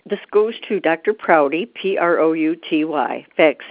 This goes to Dr. Prouty, Prouty, fax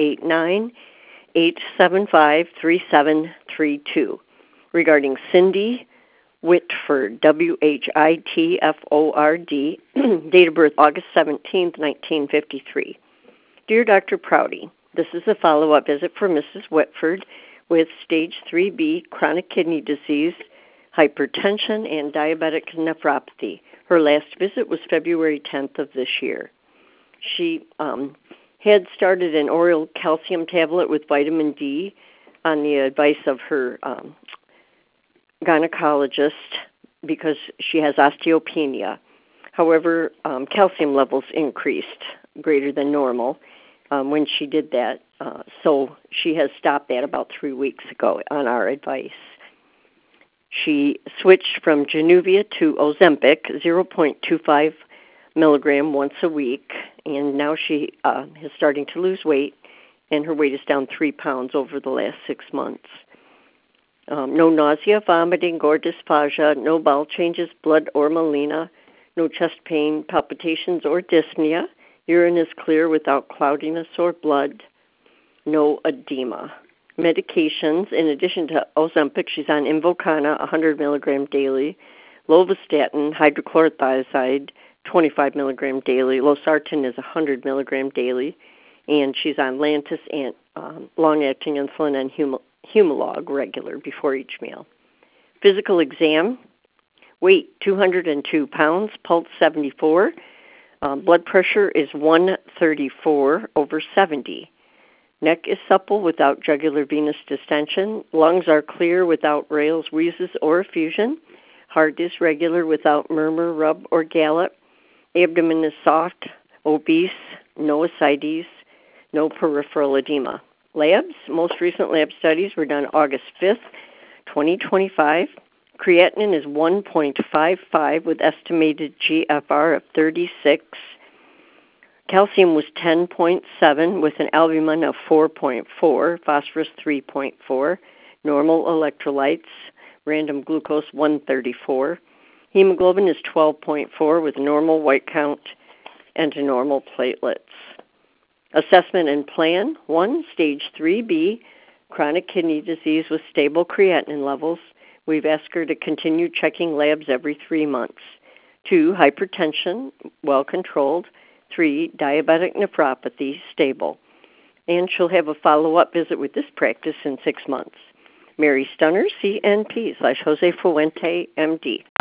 989-875-3732, regarding Cindy Whitford, Whitford, date of birth August 17th, 1953. Dear Dr. Prouty, this is a follow-up visit for Mrs. Whitford with stage 3B chronic kidney disease, hypertension, and diabetic nephropathy. Her last visit was February 10th of this year. She had started an oral calcium tablet with vitamin D on the advice of her gynecologist because she has osteopenia. However, calcium levels increased greater than normal when she did that. So she has stopped that about 3 weeks ago on our advice. She switched from Januvia to Ozempic, 0.25 milligram once a week, and now she is starting to lose weight, and her weight is down 3 pounds over the last 6 months. No nausea, vomiting, or dysphagia, no bowel changes, blood or melena, no chest pain, palpitations, or dyspnea. Urine is clear without cloudiness or blood. No edema. Medications, in addition to Ozempic, she's on Invokana, 100 milligram daily, lovastatin, hydrochlorothiazide, 25 milligram daily, losartan is 100 milligram daily, and she's on Lantus and long-acting insulin and Humalog regular before each meal. Physical exam, weight 202 pounds, pulse 74, blood pressure is 134/70. Neck is supple without jugular venous distension. Lungs are clear without rales, wheezes, or effusion. Heart is regular without murmur, rub, or gallop. Abdomen is soft, obese, no ascites, no peripheral edema. Labs, most recent lab studies were done August 5th, 2025. Creatinine is 1.55 with estimated GFR of 36. Calcium was 10.7 with an albumin of 4.4, phosphorus 3.4, normal electrolytes, random glucose 134. Hemoglobin is 12.4 with normal white count and normal platelets. Assessment and plan: 1, stage 3B, chronic kidney disease with stable creatinine levels. We've asked her to continue checking labs every 3 months. 2, hypertension, well controlled. 3, diabetic nephropathy, stable. And she'll have a follow-up visit with this practice in 6 months. Mary Stunner, CNP /Jose Fuente, MD.